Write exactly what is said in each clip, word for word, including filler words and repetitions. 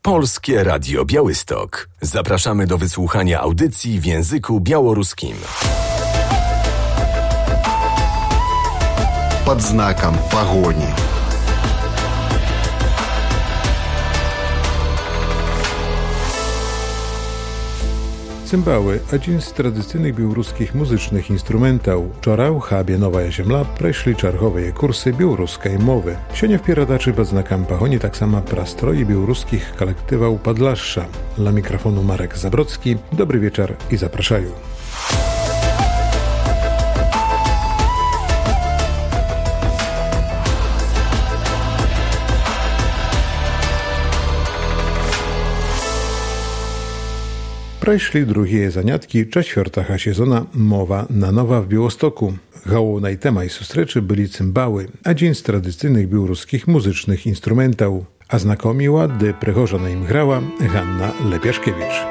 Polskie Radio Białystok. Zapraszamy do wysłuchania audycji w języku białoruskim. Под знаком погони. Cymbały, один z tradycyjnych białoruskich muzycznych instrumentów. Wczoraj w hubie Nowa Ziemla przeszli czarchowe kursy białoruskiej mowy. Сегодня w передаче pod znakiem pogoni tak samo prastroji białoruskich kolektywów Podlasza. Dla mikrofonu Marek Zabrocki. Dobry wieczór i zapraszają. Przeszli drugie zaniatki czwartego sezona Mowa na Nowa w Białostoku. Głównej temą sustreczy byli cymbały, jeden z tradycyjnych białoruskich muzycznych instrumentów, a znakomiła, gdy przechoża na im grała Hanna Lepiaszkiewicz.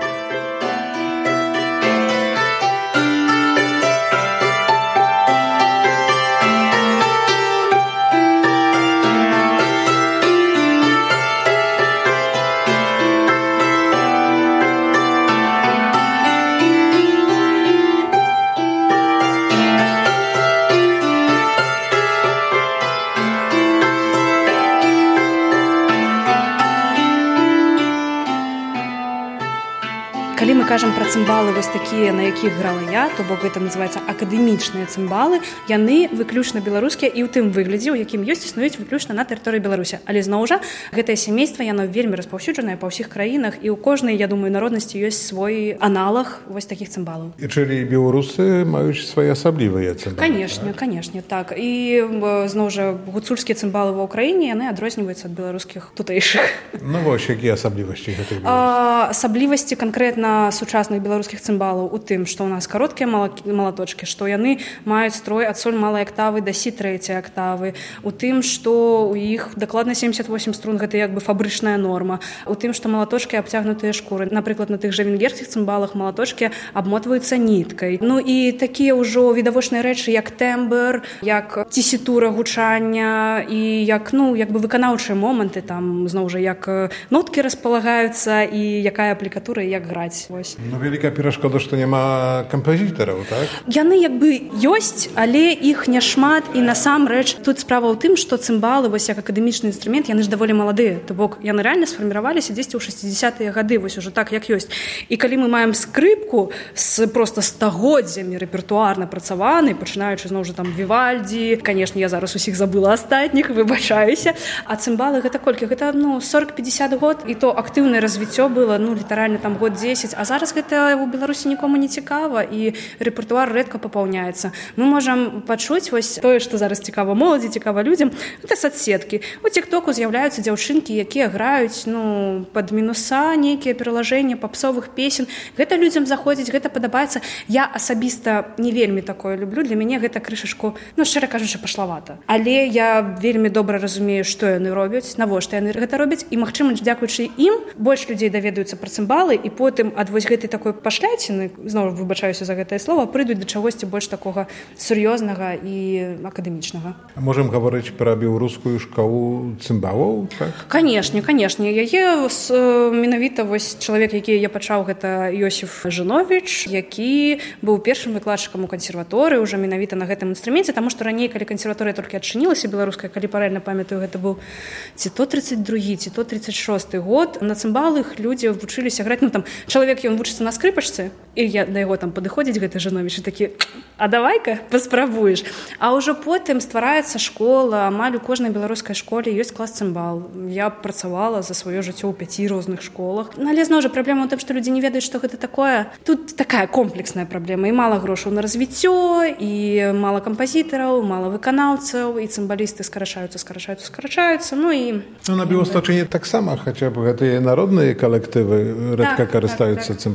Калі мы кажам пра цымбалы вось такія, на якіх грала я, то бок гэта называецца акадэмічныя цымбалы, яны выключна беларускія і ў тым выглядзе, у якім ёсць, існуюць выключна на тэрыторыі Беларусі. Але зноў жа, гэтае сямейства, яно вельмі распаўсюджанае па ўсіх краінах, і ў кожнай, я думаю, народнасці ёсць свой аналаг вось такіх цымбалаў. І чылі беларусы маюць свае асаблівыя цымбалы? Канешне, канешне, так. І зноў жа, гуцульскія цымбалы ва ўкраіне, яны адрозніваюцца ад беларускіх тутэйшых. Ну вось, якія асаблівасці гэтых беларускіх? Асаблівасці канкрэтна сучасных беларускіх цымбалаў у тым, што ў нас кароткія малаточкі, што яны маюць строй ад соль малай актавы да сі трэцяй актавы, у тым, што ў іх дакладна семдзесят восем струн, гэта як бы фабрычная норма, у тым, што малаточкі абцягнутыя шкуры. Напрыклад, на тых жа венгерскіх цымбалах малаточкі абмотваюцца ніткай. Ну і такія ўжо відавочныя рэчы, як тэмбр, як цісітура гучання і як, ну, як бы выканаўчыя моманты, там, зноў жа, як ноткі распалагаюцца і якая аплікатура і як граць. Вось. Ну, вялікая перашкода, што няма кампазітараў, так? Яны як бы ёсць, але іх няшмат, і насамрэч тут справа ў тым, што цымбалы, вось як акадэмічны інструмент, яны ж даволі маладыя, то бок яны рэальна сфарміраваліся дзесьці ў шэсцідзесятыя гады, вось ужо так, як ёсць. І калі мы маем скрыпку з проста стагоддзямі рэпертуарна працаваны, пачынаючы зноў жа там Вівальді, канешне, я зараз усіх забыла астатніх, выбачаюся, а цымбалы гэта колькі? Гэта, ну, сорок-пятьдесят год, і то актыўнае развіццё было, ну, літаральна там год дзесяць, а зараз гэта ў Беларусі нікому не цікава і рэпертуар рэдка папаўняецца. Мы можам пачуць вось тое, што зараз цікава моладзі, цікава людзям, гэта соцсеткі. У тик-току з'яўляюцца дзяўчынкі, якія граюць, ну, пад мінуса нейкія пералажэнні папсовых песен. Гэта людзям заходзіць, гэта падабаецца. Я асабіста не вельмі такое люблю, для мяне гэта крышачку, ну, шчыра кажучы, пашлавата. Але я вельмі добра разумею, што яны робяць, навошта яны гэта робяць, і магчыма, дзякуючы ім больш людзей даведаюцца пра цымбалы, і потым ад вось гэтай такой пашляціны, зноў выбачаюся за гэтае слова, прыйдуць да чагосьці больш такога сур'ёзнага і акадэмічнага. А можам гаварыць пра беларускую школу цымбалаў, так? Канешне, канешне. Яе менавіта вось чалавек, які я пачаў, гэта Йосіф Жыновіч, які быў першым выкладчыкам у кансерваторыі ўжо менавіта на гэтым інструменце, таму што раней, калі кансерваторыя толькі адчынілася беларуская, калі паралельна памятаю, гэта быў ці то тридцать другі, ці то тридцать шосты год, на цымбалах людзі вучыліся граць, ну там чалавек ён вучыцца на скрыпачцы, і я да яго там падыходзіць гэты Жыновіч і такі: а давай-ка паспрабуеш. А ўжо потым ствараецца школа, амаль у кожнай беларускай школе ёсць клас цымбал. Я працавала за сваё жыццё ў пяці розных школах. Ну, але зноў жа праблема ў тым, што людзі не ведаюць, што гэта такое. Тут такая комплексная праблема, і мала грошаў на развіццё, і мала кампазітараў, мала выканаўцаў, і цымбалісты скарачаюцца, скарачаюцца, скарачаюцца. Ну і ну, на Біўсточыне таксама, хаця б гэтыя народныя калектывы рэдка так, карыстаюцца так, так. цымбалами.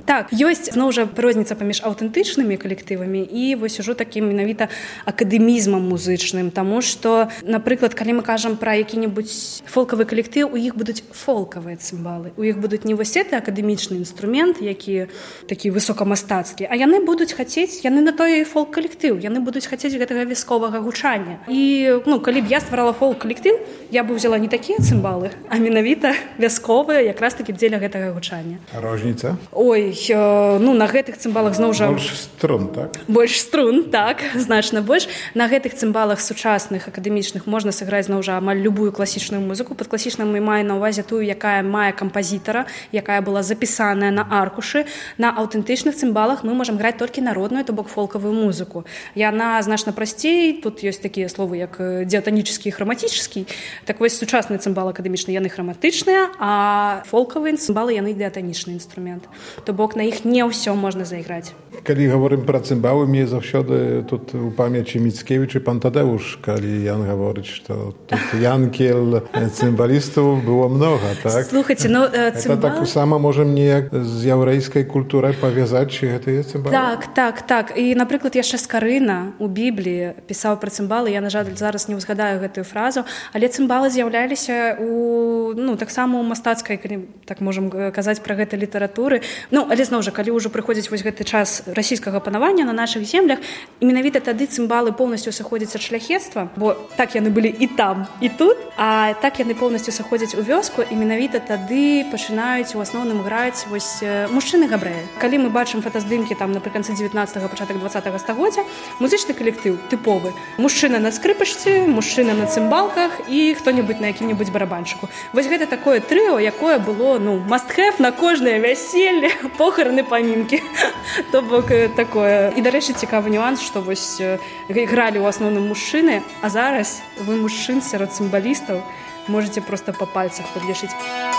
Так, ёсць зноў жа розніца паміж аўтэнтычнымі калектывамі і вось ужо такім менавіта акадэмізмам музычным, таму што, напрыклад, калі мы кажам пра які-небудзь фолкавы калектыў, у іх будуць фолкавыя цымбалы, у іх будуць не вось гэты акадэмічны інструмент, які такі высокамастацкі, а яны будуць хацець, яны на той фолк-калектыў, яны будуць хацець гэтага вясковага гучання. І, ну, калі б я стварала фолк-калектыў, я бы ўзяла не такія цымбалы, а менавіта вясковыя, якраз такі дзеля гэтага гучання. А розніца? Ой, э, ну, на гэтых цымбалах зноў жа... Больш струн, так? Больш струн, так, значна больш. На гэтых цымбалах сучасных, акадэмічных можна сыграць зноў жа амаль любую класічную музыку. Пад класічным мы маем на ўвазе тую, якая мае кампазітара, якая была запісаная на аркушы. На аўтэнтычных цымбалах мы можам граць толькі народную, то бок фолкавую музыку. Яна значна прасцей, тут ёсць такія словы, як диатонічны і хроматычны. Так вось сучасныя цымбалы акадэмічныя, яны хроматычныя, а фолкавыя цымбалы, яны диатонічны інструмент. То бок на іх не ўсё можна зайграць. Калі говорим пра цымбалы, мне заўсёды тут у памяці Міцкевіч і пан Тадеуш, калі Ян гаворыць, што тут янкел цымбалістаў было много, так? Слухайце, ну цымбалы... Это так само можем неяк з яўрэйскай культурай павязаць гэтыя цымбалы? Так, так, так. І, напрыклад, яшчэ Скарына у Бібліі пісаў пра цымбалы, я, на жаль, зараз не ўзгадаю гэтую фразу, але цымбалы з'яўляліся у, ну, таксама у мастацкай, калі так можам казаць пра гэта літаратуры. Ну, але зноў жа, калі ўжо прыходзіць вось гэты час расійскага панавання на нашых землях, і менавіта тады цымбалы поўнасцю сыходзяць ад шляхецтва, бо так яны былі і там, і тут, а так яны поўнасцю сыходзяць у вёску, і менавіта тады пачынаюць у асноўным граць вось мужчыны-габрэі. Калі мы бачым фотаздымкі там напрыканцы дзевятнаццатага, пачатак дваццатага стагоддзя, музычны калектыў тыповы. Мужчына на скрыпачцы, мужчына на цымбалках і хто-небудзь на якім-небудзь барабанчыку. Вось гэта такое трыо, якое было, ну, must-have на кожнае вяселле, похараны, памінкі. То бок такое. І, дарэчы, цікавы нюанс, што вось гралі ў асноўным мужчыны, а зараз вы мужчын сярод цымбалістаў можете просто па пальцах падлічыць.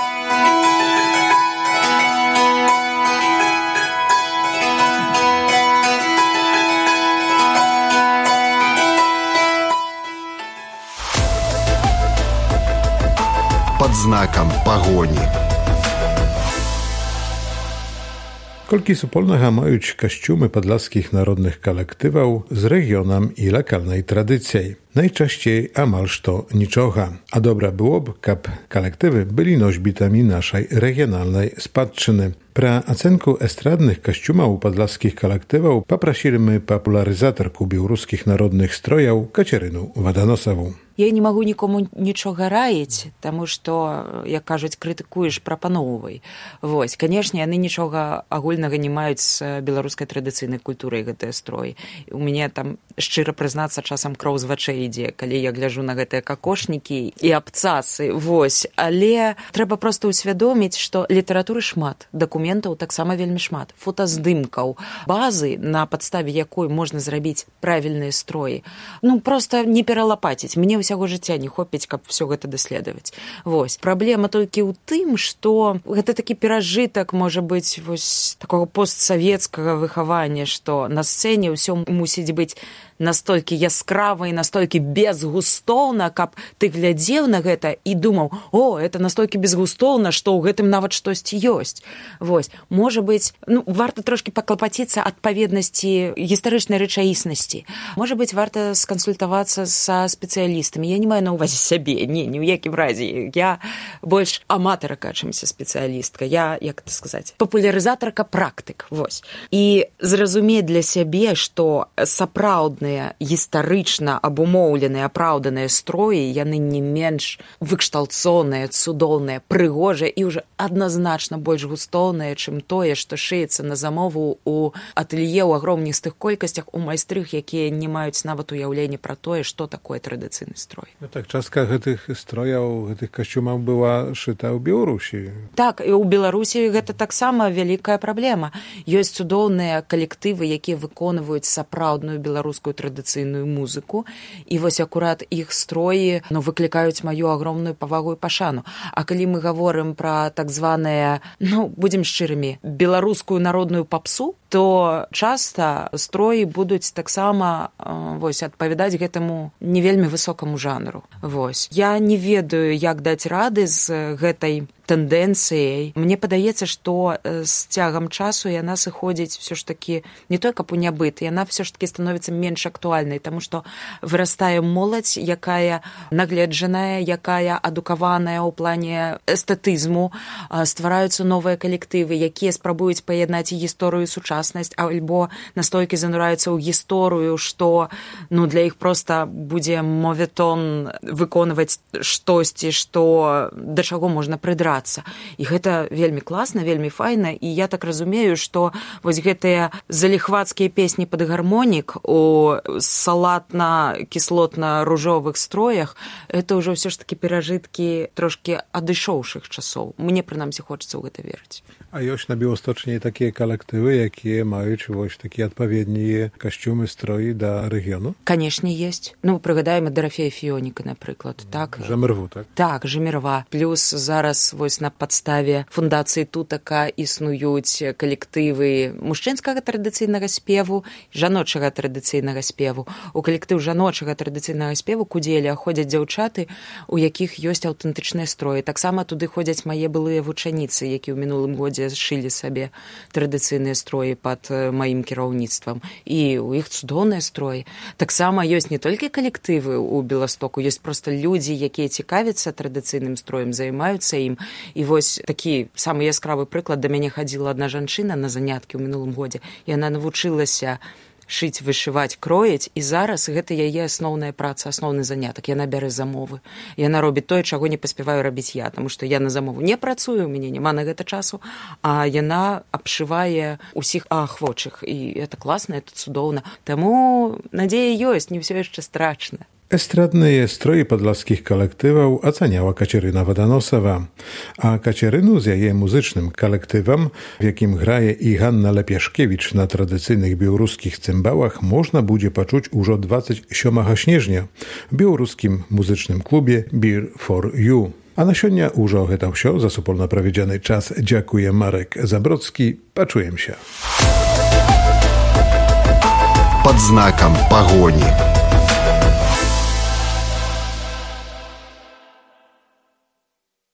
Под знаком погони. Колькі супольнага маюць касцюмы падласкіх народных калектываў з рэгіёнам і лакальнай традыцыяй. Najczęściej amal што нічога. A dobra byłoby, kab kolektywy byli nośbitami naszej regionalnej spadczyny. Pra ocenku estradnych kostiumów podlaskich kolektywów poprosiliśmy popularyzatorku białoruskich narodnych strojów Kacierynu Wadanosową. Я не магу нікому нічога раіць, таму што, як кажуць, крытыкуеш, прапаноўвай. Вось, канешне, яны нічога агульнага не маюць з беларускай традыцыйнай культурай гэтыя строі. У мяне там, шчыра прызнацца, часам кроў з вачэй ідзе, калі я гляджу на гэтыя какошнікі і абцасы. Вось, але трэба проста ўсвядоміць, што літаратуры шмат, дакументаў таксама вельмі шмат, фотаздымкаў, базы, на падставе якой можна зрабіць правільныя строі. Ну, проста не пералапаціць. Мне ўсяго жыцця не хопіць, каб все гэта даследаваць. Вось. Праблема толькі ў тым, што гэта такі перажытак, можа быць, вось такого постсавецкага выхавання, што на сцэне ўсё мусіць быць настолькі яскрава і настолькі безгустоўна, каб ты глядзеў на гэта і думаў: о, это настолькі безгустоўна, што ў гэтым нават штосьці ёсць. Вось. Можа быць, ну, варта трошкі паклапаціцца адпаведнасці гістарычнай рэчаіснасці. Можа быць, варта скансультавацца са спецыялістамі. Я не маю на ўвазе сябе, не, ні ў якім разе. Я больш аматарка, чымся спецыялістка. Я, як это сказаць, папулярызатарка практык. Вось. І зразумець для сябе, што сапраўдныя гістарычна абумоўленыя, апраўданыя строі, яны не менш выкшталцоныя, цудоўныя, прыгожыя і ўжо адназначна больш густоўныя, чым тое, што шыецца на замову ў атэлье ў агромністых колькасцях у майстрых, якія не маюць нават уяўлення пра тое, што такое традыцыйны строй. No tak, частка гэтых строяў, гэтых касцюмаў была шыта ў Беларусі. Так, і ў Беларусі гэта таксама вялікая праблема. Ёсць цудоўныя калектывы, якія выконваюць сапраўдную беларускую традыцыйную музыку, і вось акурат іх строі, ну, выклікаюць маю агромную павагу і пашану. А калі мы гаворым пра так званыя, ну, будзем шчырымі, беларускую народную папсу, то часта строі будуць таксама вось адпавядаць гэтаму не вельмі высокаму жанру. Вось. Я не ведаю, як даць рады з гэтай тэндэнцыяй. Мне падаецца, што з цягам часу яна сыходзіць ўсё ж такі не той, каб у нябыт, яна ўсё ж такі становіцца менш актуальнай, таму што вырастае моладзь, якая нагледжаная, якая адукаваная ў плане эстэтызму, ствараюцца новыя калектывы, якія спрабуюць паяднаць і гісторыю, і сучаснасць, альбо настолькі занураюцца ў гісторыю, што ну, для іх проста будзе моветон выконваць штосьці, што да чаго можна прыдраць. І гэта вельмі класна, вельмі файна, і я так разумею, што вось гэтыя заліхвацкія песні пад гармонік у салатна-кіслотна-ружовых строях, это ўжо ўсё ж такі перажыткі трошкі адышоўшых часоў. Мне, прынамсі, хочацца ў гэта верыць. А ёсць на Біłostoczni такія калектывы, якія маюць вось такія адпаведныя касцюмы, строі да рэгіёну? Канешне, ёсць. Ну, прыгадаем Дарафея Фіёніка, напрыклад. Так? Жамірву, так? Так, Жамірва. Плюс зараз вось на падставе фундацыі Тутака існуюць калектывы мужчынскага традыцыйнага спеву, жаночага традыцыйнага спеву. У калектыў жаночага традыцыйнага спеву Кудзеля ходзяць дзяўчаты, у якіх ёсць аўтэнтычныя строі. Таксама туды ходзяць мае былыя вучаніцы, якія ў мінулым годзе сшылі сабе традыцыйныя строі пад маім кіраўніцтвам. І ў іх цудоўныя строі. Таксама ёсць не толькі калектывы ў Беластоку, ёсць проста людзі, якія цікавяцца традыцыйным строем, займаюцца ім. І вось такі самы яскравы прыклад, да мяне хадзіла адна жанчына на заняткі ў мінулым годзе, і яна навучылася шыць, вышываць, кроіць, і зараз гэта яе асноўная праца, асноўны занятак. Яна бярэ замовы. Яна робіць тое, чаго не паспяваю рабіць я, таму што я на замову не працую, у мяне няма на гэта часу, а яна абшывае усіх ахвочых. І гэта класна, гэта цудоўна. Таму надзея ёсць, не ўсё яшчэ страшна. Estradne stroje podlaskich kolektywał oceniała Kaciaryna Wadanosowa, a Kaciarynu z jej muzycznym kolektywem, w jakim graje i Hanna Lepiaszkiewicz na tradycyjnych białoruskich cymbałach, można będzie poczuć już od dwudziestego siódmego śnieżnia w białoruskim muzycznym klubie Beer for You. A na siodnia już to wsio, za supolno prawiedziany czas. Dziękuję Marek Zabrocki, paczujem się. Pod znakiem pogoni.